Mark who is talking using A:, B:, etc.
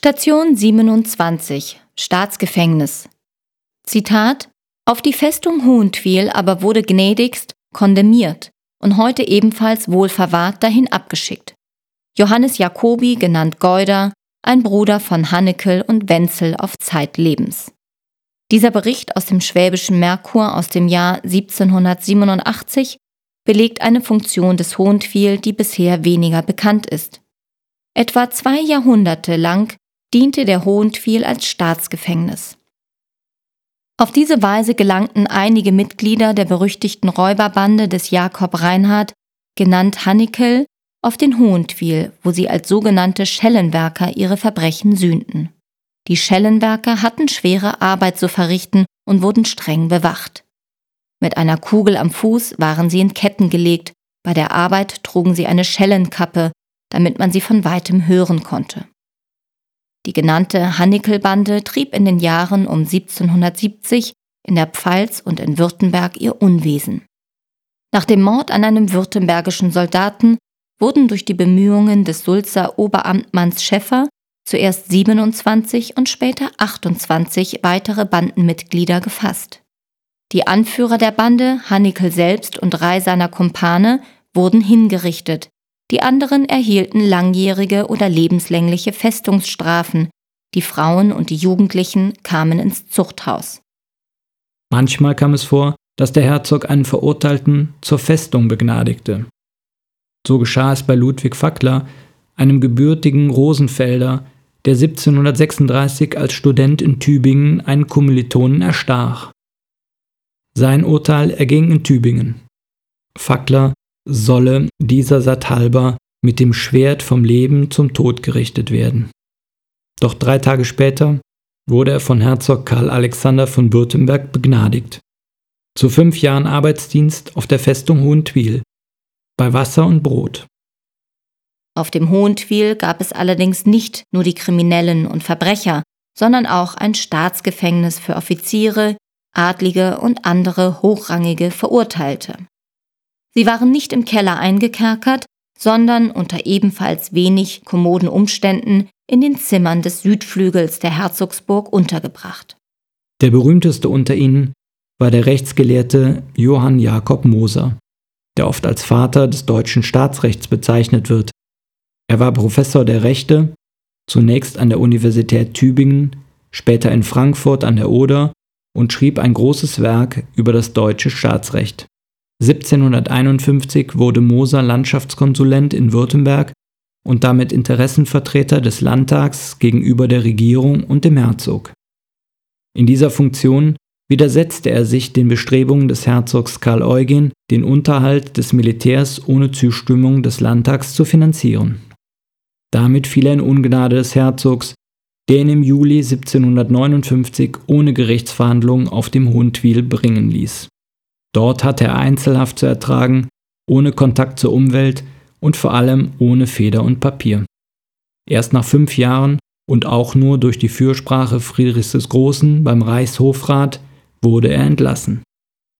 A: Station 27, Staatsgefängnis. Zitat: Auf die Festung Hohentwiel aber wurde gnädigst kondemniert und heute ebenfalls wohlverwahrt dahin abgeschickt. Johannes Jacobi, genannt Geuder, ein Bruder von Hannekel und Wenzel auf zeitlebens. Dieser Bericht aus dem Schwäbischen Merkur aus dem Jahr 1787 belegt eine Funktion des Hohentwiel, die bisher weniger bekannt ist. Etwa 2 Jahrhunderte lang diente der Hohentwiel als Staatsgefängnis. Auf diese Weise gelangten einige Mitglieder der berüchtigten Räuberbande des Jakob Reinhardt, genannt Hannekel, auf den Hohentwiel, wo sie als sogenannte Schellenwerker ihre Verbrechen sühnten. Die Schellenwerker hatten schwere Arbeit zu verrichten und wurden streng bewacht. Mit einer Kugel am Fuß waren sie in Ketten gelegt, bei der Arbeit trugen sie eine Schellenkappe, damit man sie von weitem hören konnte. Die genannte Hannekel-Bande trieb in den Jahren um 1770 in der Pfalz und in Württemberg ihr Unwesen. Nach dem Mord an einem württembergischen Soldaten wurden durch die Bemühungen des Sulzer Oberamtmanns Schäffer zuerst 27 und später 28 weitere Bandenmitglieder gefasst. Die Anführer der Bande, Hannekel selbst und 3 seiner Kumpane, wurden hingerichtet. Die anderen erhielten langjährige oder lebenslängliche Festungsstrafen. Die Frauen und die Jugendlichen kamen ins Zuchthaus.
B: Manchmal kam es vor, dass der Herzog einen Verurteilten zur Festung begnadigte. So geschah es bei Ludwig Fackler, einem gebürtigen Rosenfelder, der 1736 als Student in Tübingen einen Kommilitonen erstach. Sein Urteil erging in Tübingen. Fackler solle dieser Satt halber mit dem Schwert vom Leben zum Tod gerichtet werden. Doch 3 Tage später wurde er von Herzog Karl Alexander von Württemberg begnadigt. Zu 5 Jahren Arbeitsdienst auf der Festung Hohentwiel, bei Wasser und Brot.
A: Auf dem Hohentwiel gab es allerdings nicht nur die Kriminellen und Verbrecher, sondern auch ein Staatsgefängnis für Offiziere, Adlige und andere hochrangige Verurteilte. Sie waren nicht im Keller eingekerkert, sondern unter ebenfalls wenig kommoden Umständen in den Zimmern des Südflügels der Herzogsburg untergebracht.
B: Der berühmteste unter ihnen war der Rechtsgelehrte Johann Jakob Moser, der oft als Vater des deutschen Staatsrechts bezeichnet wird. Er war Professor der Rechte, zunächst an der Universität Tübingen, später in Frankfurt an der Oder und schrieb ein großes Werk über das deutsche Staatsrecht. 1751 wurde Moser Landschaftskonsulent in Württemberg und damit Interessenvertreter des Landtags gegenüber der Regierung und dem Herzog. In dieser Funktion widersetzte er sich den Bestrebungen des Herzogs Karl Eugen, den Unterhalt des Militärs ohne Zustimmung des Landtags zu finanzieren. Damit fiel er in Ungnade des Herzogs, der ihn im Juli 1759 ohne Gerichtsverhandlung auf dem Hohentwiel bringen ließ. Dort hatte er Einzelhaft zu ertragen, ohne Kontakt zur Umwelt und vor allem ohne Feder und Papier. Erst nach 5 Jahren und auch nur durch die Fürsprache Friedrichs des Großen beim Reichshofrat wurde er entlassen.